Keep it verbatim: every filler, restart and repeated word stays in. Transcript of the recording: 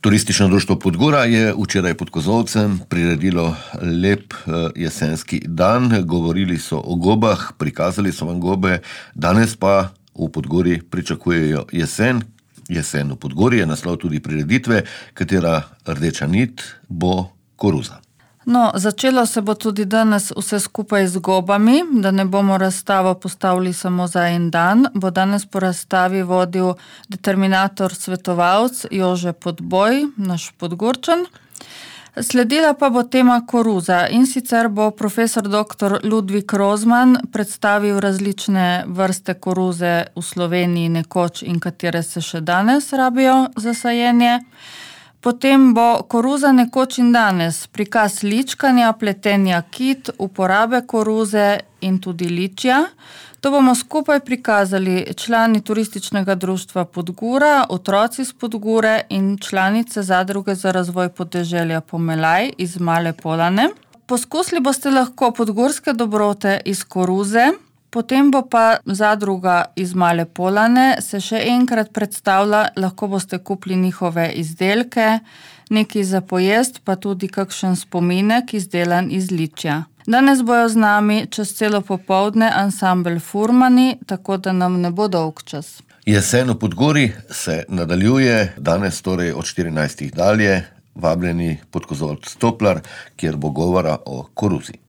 Turistično društvo Podgora je včeraj pod Kozolcem priredilo lep jesenski dan. Govorili so o gobah, prikazali so vam gobe, danes pa v Podgori pričakujejo jesen. Jesen v Podgori je naslov tudi prireditve, katera rdeča nit bo koruza. No, začelo se bo tudi danes vse skupaj z gobami, da ne bomo razstavo postavili samo za en dan. Bo danes po razstavi vodil determinator svetovalc Jože Podboj, naš Podgorčan. Sledila pa bo tema koruza in sicer bo profesor doktor Ludvik Rozman predstavil različne vrste koruze v Sloveniji nekoč in katere se še danes rabijo za sajenje. Potem bo koruza nekoč in danes, prikaz ličkanja, pletenja kit, uporabe koruze in tudi ličja. To bomo skupaj prikazali člani Turističnega društva Podgora, otroci z Podgore in članice Zadruge za razvoj podeželja Pomelaj iz Male Polane. Poskusili boste lahko podgorske dobrote iz koruze. Potem bo pa zadruga iz Male Polane se še enkrat predstavila, lahko boste kupili njihove izdelke, nekaj za pojest, pa tudi kakšen spominek izdelan iz ličja. Danes bojo z nami čez celo popoldne ansambel Furmani, tako da nam ne bo dolg čas. Jesen v Podgori se nadaljuje, danes torej od štirinajstih dalje, vabljeni pod Kozolec Toplar, kjer bo govora o koruzi.